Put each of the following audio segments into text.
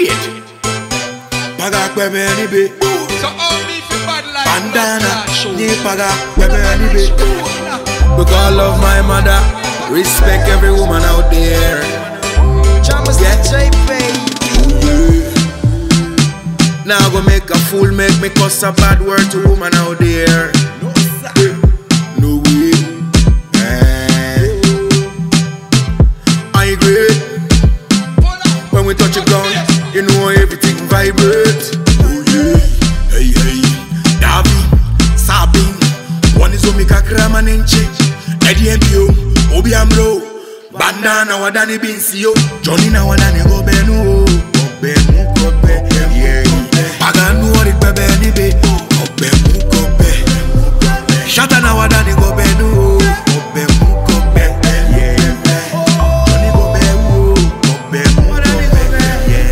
great. Paga kwebe ni be. So all me fi bad like Bandana, ni paga kwebe ni be. Because I love my mother, respect every woman out there. Yeah. Baby. Now go make a fool, make me cuss a bad word to woman out there. No way. I great. When we touch the ground, you know everything vibrate. Oh yeah. Hey hey. Davi, Sabin. One is Omika Kramanenche. Eddie Mbio, Obi Amro. Bandana wadani binsio. Johnny na wadani go benu. Go benu. Yeah. Paganu ori bebe ni be. Go benu. Shata na wadani go benu. Go benu. Yeah. Johnny go benu. Go benu. Yeah.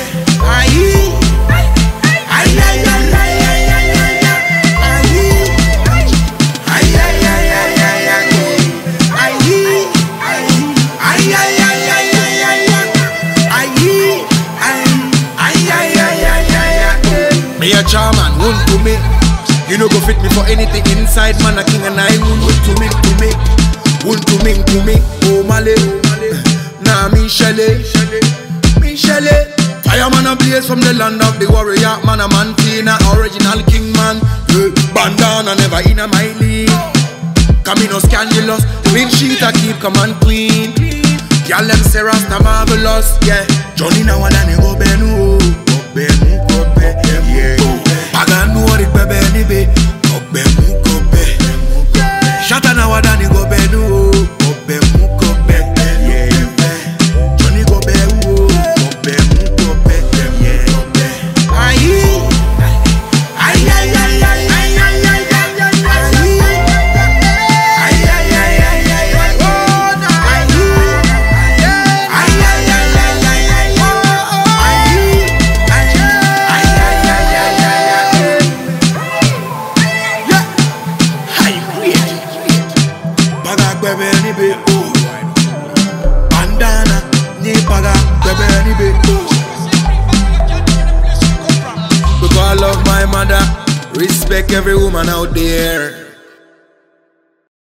Me a charman, won't to me. You know go fit me for anything inside, man. A king and I won't to me. Won't to me. Oh Male, nah me Shelley. Fireman a blaze from the land of the warrior. Man a man clean, a original king man. Bandana never in a my league. Camino scandalous, clean sheet a keep command clean. Y'all them say Rasta marvelous, yeah. Johnny na wadani go benu. Yeah. Paganu ori bebe ni be. Go benu. Shata na wadani go benu. Go benu. Yeah. Johnny go benu. Go benu. Yeah. Bandana, ni paga, bebe ni be. Because I love my mother, respect every woman out there.